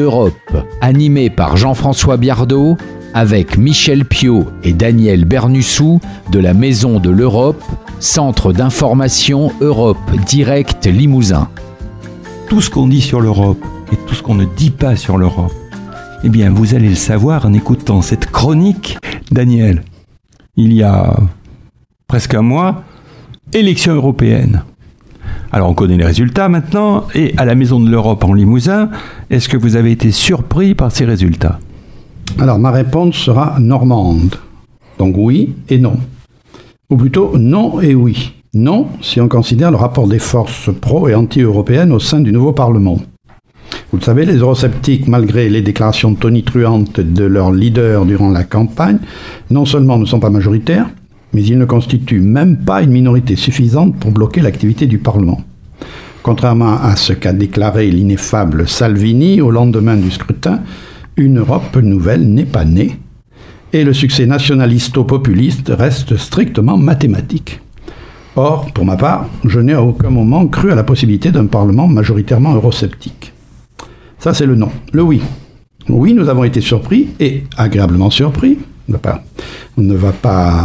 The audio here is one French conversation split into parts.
d'Europe, animé par Jean-François Biardot, avec Michel Piot et Daniel Bernussou de la Maison de l'Europe, Centre d'information Europe Direct Limousin. Tout ce qu'on dit sur l'Europe et tout ce qu'on ne dit pas sur l'Europe, eh bien, vous allez le savoir en écoutant cette chronique. Daniel, il y a presque un mois, élection européenne. Alors, on connaît les résultats maintenant, et à la Maison de l'Europe en Limousin, est-ce que vous avez été surpris par ces résultats ? Alors, ma réponse sera normande. Donc oui et non. Ou plutôt non et oui. Non, si on considère le rapport des forces pro- et anti-européennes au sein du nouveau Parlement. Vous le savez, les eurosceptiques, malgré les déclarations tonitruantes de leurs leaders durant la campagne, non seulement ne sont pas majoritaires, mais ils ne constituent même pas une minorité suffisante pour bloquer l'activité du Parlement. Contrairement à ce qu'a déclaré l'ineffable Salvini au lendemain du scrutin, une Europe nouvelle n'est pas née, et le succès nationalisto-populiste reste strictement mathématique. Or, pour ma part, je n'ai à aucun moment cru à la possibilité d'un Parlement majoritairement eurosceptique. Ça, c'est le non. Le oui. Oui, nous avons été surpris, et agréablement surpris. On ne va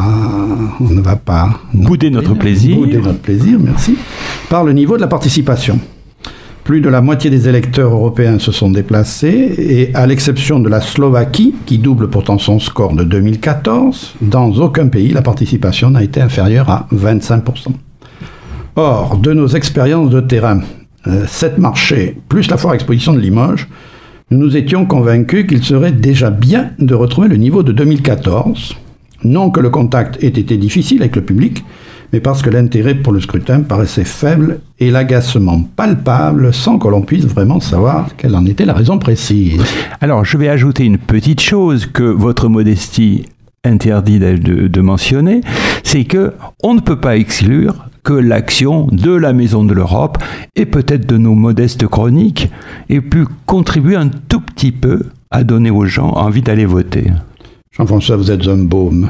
pas bouder notre plaisir. Bouder notre plaisir, merci. Par le niveau de la participation. Plus de la moitié des électeurs européens se sont déplacés, et à l'exception de la Slovaquie, qui double pourtant son score de 2014, dans aucun pays, la participation n'a été inférieure à 25%. Or, de nos expériences de terrain, 7 marchés, plus la foire exposition de Limoges, nous nous étions convaincus qu'il serait déjà bien de retrouver le niveau de 2014. Non que le contact ait été difficile avec le public, mais parce que l'intérêt pour le scrutin paraissait faible et l'agacement palpable sans que l'on puisse vraiment savoir quelle en était la raison précise. Alors, je vais ajouter une petite chose que votre modestie interdit de mentionner, c'est que on ne peut pas exclure que l'action de la Maison de l'Europe et peut-être de nos modestes chroniques ait pu contribuer un tout petit peu à donner aux gens envie d'aller voter. Jean-François, vous êtes un baume.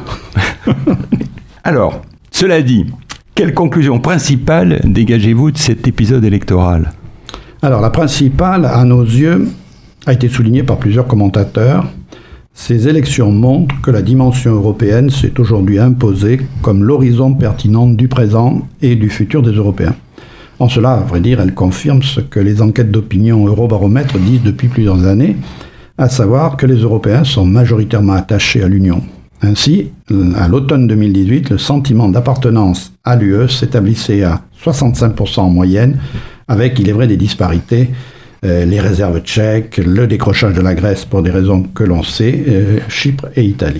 Alors, cela dit, quelle conclusion principale dégagez-vous de cet épisode électoral ? Alors, la principale, à nos yeux, a été soulignée par plusieurs commentateurs. Ces élections montrent que la dimension européenne s'est aujourd'hui imposée comme l'horizon pertinent du présent et du futur des Européens. En cela, à vrai dire, elle confirme ce que les enquêtes d'opinion Eurobaromètre disent depuis plusieurs années, à savoir que les Européens sont majoritairement attachés à l'Union. Ainsi, à l'automne 2018, le sentiment d'appartenance à l'UE s'établissait à 65% en moyenne, avec, il est vrai, des disparités, les réserves tchèques, le décrochage de la Grèce pour des raisons que l'on sait, Chypre et Italie.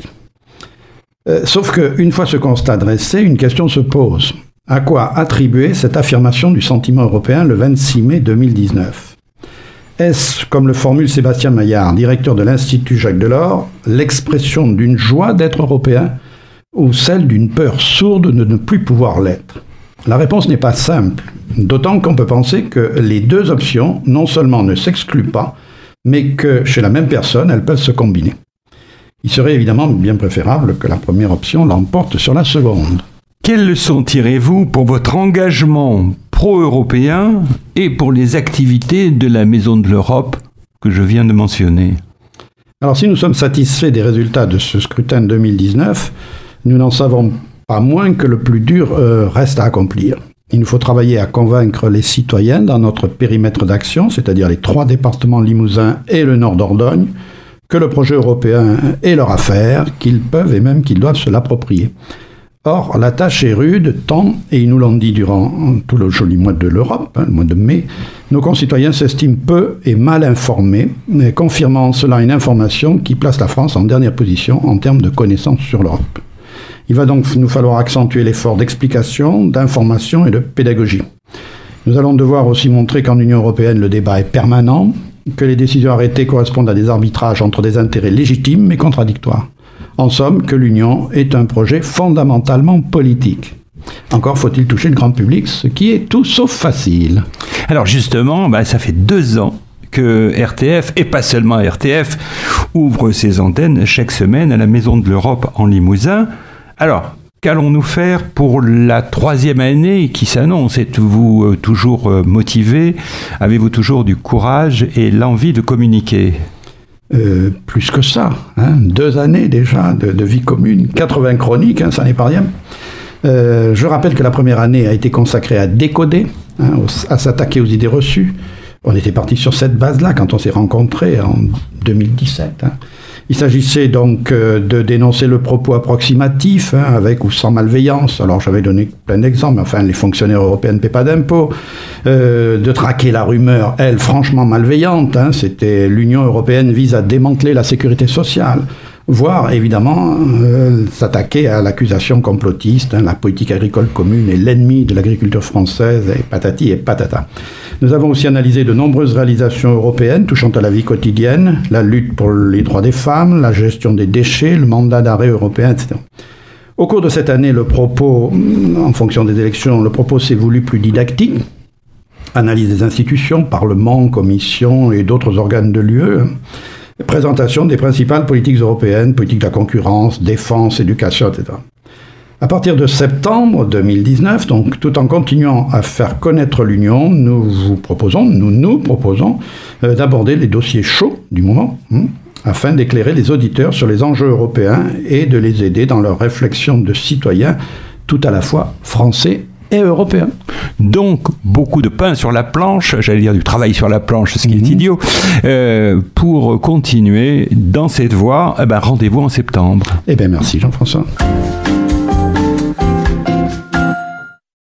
Sauf qu'une fois ce constat dressé, une question se pose. À quoi attribuer cette affirmation du sentiment européen le 26 mai 2019 ? Est-ce, comme le formule Sébastien Maillard, directeur de l'Institut Jacques Delors, l'expression d'une joie d'être européen ou celle d'une peur sourde de ne plus pouvoir l'être ? La réponse n'est pas simple, d'autant qu'on peut penser que les deux options non seulement ne s'excluent pas, mais que chez la même personne, elles peuvent se combiner. Il serait évidemment bien préférable que la première option l'emporte sur la seconde. Quelles leçons tirez-vous pour votre engagement pro-européen et pour les activités de la Maison de l'Europe que je viens de mentionner ? Alors si nous sommes satisfaits des résultats de ce scrutin de 2019, nous n'en savons pas moins que le plus dur reste à accomplir. Il nous faut travailler à convaincre les citoyens dans notre périmètre d'action, c'est-à-dire les 3 départements limousin et le nord d'Ordogne, que le projet européen est leur affaire, qu'ils peuvent et même qu'ils doivent se l'approprier. Or, la tâche est rude, tant, et ils nous l'ont dit durant tout le joli mois de l'Europe, le mois de mai, nos concitoyens s'estiment peu et mal informés, confirmant cela une information qui place la France en dernière position en termes de connaissances sur l'Europe. Il va donc nous falloir accentuer l'effort d'explication, d'information et de pédagogie. Nous allons devoir aussi montrer qu'en Union européenne, le débat est permanent, que les décisions arrêtées correspondent à des arbitrages entre des intérêts légitimes mais contradictoires. En somme, que l'Union est un projet fondamentalement politique. Encore faut-il toucher le grand public, ce qui est tout sauf facile. Alors justement, ça fait 2 ans que RTF, et pas seulement RTF, ouvre ses antennes chaque semaine à la Maison de l'Europe en Limousin. Alors, Qu'allons-nous faire pour la 3e année qui s'annonce? Êtes-vous toujours motivé? Avez-vous toujours du courage et l'envie de communiquer? Plus que ça, 2 années déjà de vie commune, 80 chroniques, ça n'est pas rien. Je rappelle que la première année a été consacrée à décoder, à s'attaquer aux idées reçues. On était parti sur cette base-là quand on s'est rencontrés en 2017. Il s'agissait donc de dénoncer le propos approximatif, avec ou sans malveillance. Alors j'avais donné plein d'exemples, enfin les fonctionnaires européens ne paient pas d'impôts, de traquer la rumeur, elle, franchement malveillante, c'était l'Union européenne vise à démanteler la sécurité sociale, voire évidemment s'attaquer à l'accusation complotiste, la politique agricole commune est l'ennemi de l'agriculture française, et patati et patata. Nous avons aussi analysé de nombreuses réalisations européennes touchant à la vie quotidienne, la lutte pour les droits des femmes, la gestion des déchets, le mandat d'arrêt européen, etc. Au cours de cette année, le propos, en fonction des élections, le propos s'est voulu plus didactique. Analyse des institutions, Parlement, Commission et d'autres organes de l'UE. Présentation des principales politiques européennes, politique de la concurrence, défense, éducation, etc. À partir de septembre 2019, donc tout en continuant à faire connaître l'Union, nous nous proposons d'aborder les dossiers chauds du moment, afin d'éclairer les auditeurs sur les enjeux européens et de les aider dans leur réflexion de citoyens, tout à la fois français et européens. Donc, beaucoup de pain sur la planche, j'allais dire du travail sur la planche, ce qui est idiot. Pour continuer dans cette voie, rendez-vous en septembre. Merci Jean-François.